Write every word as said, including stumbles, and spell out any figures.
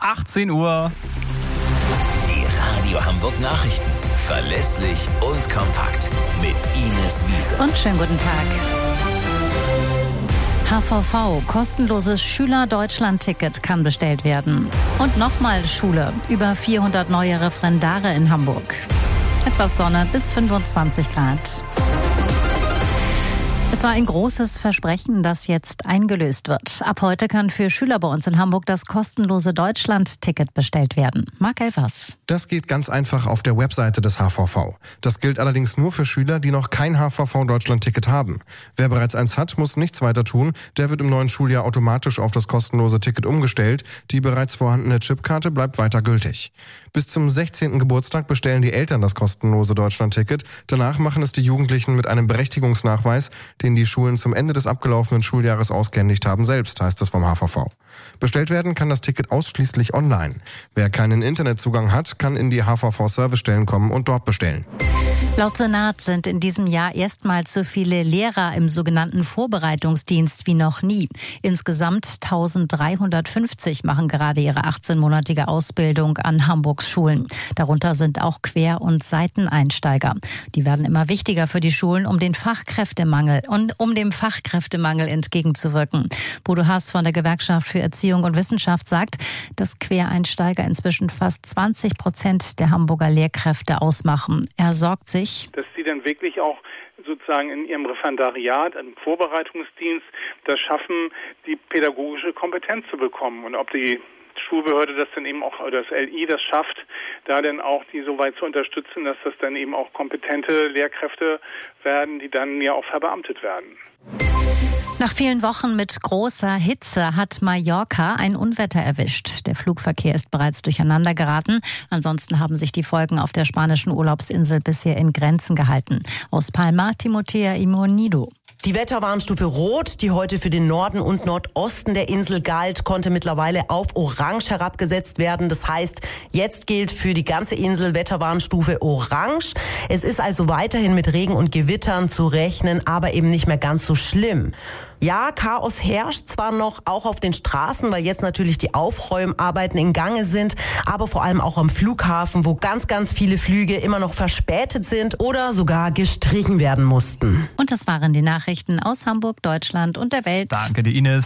achtzehn Uhr. Die Radio Hamburg Nachrichten. Verlässlich und kompakt. Mit Ines Wiese. Und schönen guten Tag. H V V, kostenloses Schüler-Deutschland-Ticket kann bestellt werden. Und nochmal Schule, über vierhundert neue Referendare in Hamburg. Etwas Sonne bis fünfundzwanzig Grad. Es war ein großes Versprechen, das jetzt eingelöst wird. Ab heute kann für Schüler bei uns in Hamburg das kostenlose Deutschland-Ticket bestellt werden. Marc Elfers. Das geht ganz einfach auf der Webseite des H V V. Das gilt allerdings nur für Schüler, die noch kein H V V-Deutschland-Ticket haben. Wer bereits eins hat, muss nichts weiter tun. Der wird im neuen Schuljahr automatisch auf das kostenlose Ticket umgestellt. Die bereits vorhandene Chipkarte bleibt weiter gültig. Bis zum sechzehnten Geburtstag bestellen die Eltern das kostenlose Deutschland-Ticket. Danach machen es die Jugendlichen mit einem Berechtigungsnachweis, den die Schulen zum Ende des abgelaufenen Schuljahres ausgehändigt haben selbst, heißt es vom H V V. Bestellt werden kann das Ticket ausschließlich online. Wer keinen Internetzugang hat, kann in die H V V-Servicestellen kommen und dort bestellen. Laut Senat sind in diesem Jahr erstmals so viele Lehrer im sogenannten Vorbereitungsdienst wie noch nie. Insgesamt eintausenddreihundertfünfzig machen gerade ihre achtzehnmonatige Ausbildung an Hamburgs Schulen. Darunter sind auch Quer- und Seiteneinsteiger. Die werden immer wichtiger für die Schulen, um den Fachkräftemangel und um dem Fachkräftemangel entgegenzuwirken. Bodo Haas von der Gewerkschaft für Erziehung und Wissenschaft sagt, dass Quereinsteiger inzwischen fast zwanzig Prozent der Hamburger Lehrkräfte ausmachen. Er sorgt sich, dass sie dann wirklich auch sozusagen in ihrem Referendariat, im Vorbereitungsdienst, das schaffen, die pädagogische Kompetenz zu bekommen. Und ob die Schulbehörde das dann eben auch, oder das L I das schafft, da dann auch die so weit zu unterstützen, dass das dann eben auch kompetente Lehrkräfte werden, die dann ja auch verbeamtet werden. Nach vielen Wochen mit großer Hitze hat Mallorca ein Unwetter erwischt. Der Flugverkehr ist bereits durcheinander geraten. Ansonsten haben sich die Folgen auf der spanischen Urlaubsinsel bisher in Grenzen gehalten. Aus Palma, Timothea Imonido. Die Wetterwarnstufe Rot, die heute für den Norden und Nordosten der Insel galt, konnte mittlerweile auf Orange herabgesetzt werden. Das heißt, jetzt gilt für die ganze Insel Wetterwarnstufe Orange. Es ist also weiterhin mit Regen und Gewittern zu rechnen, aber eben nicht mehr ganz so schlimm. Ja, Chaos herrscht zwar noch auch auf den Straßen, weil jetzt natürlich die Aufräumarbeiten in Gange sind, aber vor allem auch am Flughafen, wo ganz, ganz viele Flüge immer noch verspätet sind oder sogar gestrichen werden mussten. Und das waren die Nachrichten aus Hamburg, Deutschland und der Welt. Danke dir, Ines.